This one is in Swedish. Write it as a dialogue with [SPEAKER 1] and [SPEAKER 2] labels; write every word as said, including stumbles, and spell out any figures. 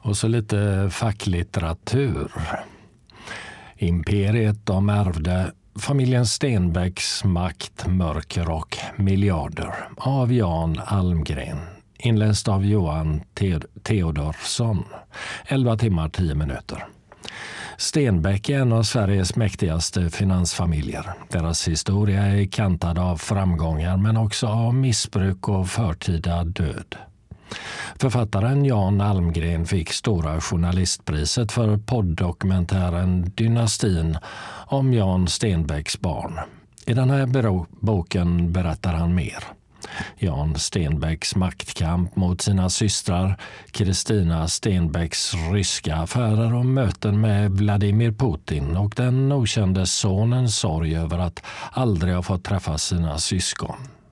[SPEAKER 1] Och så lite facklitteratur. Imperiet de ärvde familjen Stenbecks makt, mörker och miljarder av Jan Almgren. Inläst av Johan Theodorsson. elva timmar tio minuter. Stenbeck är en av Sveriges mäktigaste finansfamiljer. Deras historia är kantad av framgångar men också av missbruk och förtida död. Författaren Jan Almgren fick Stora journalistpriset för podddokumentären Dynastin om Jan Stenbecks barn. I den här boken berättar han mer. Jan Stenbecks maktkamp mot sina systrar, Kristina Stenbecks ryska affärer och möten med Vladimir Putin och den okände sonens sorg över att aldrig ha fått träffa sina syskon.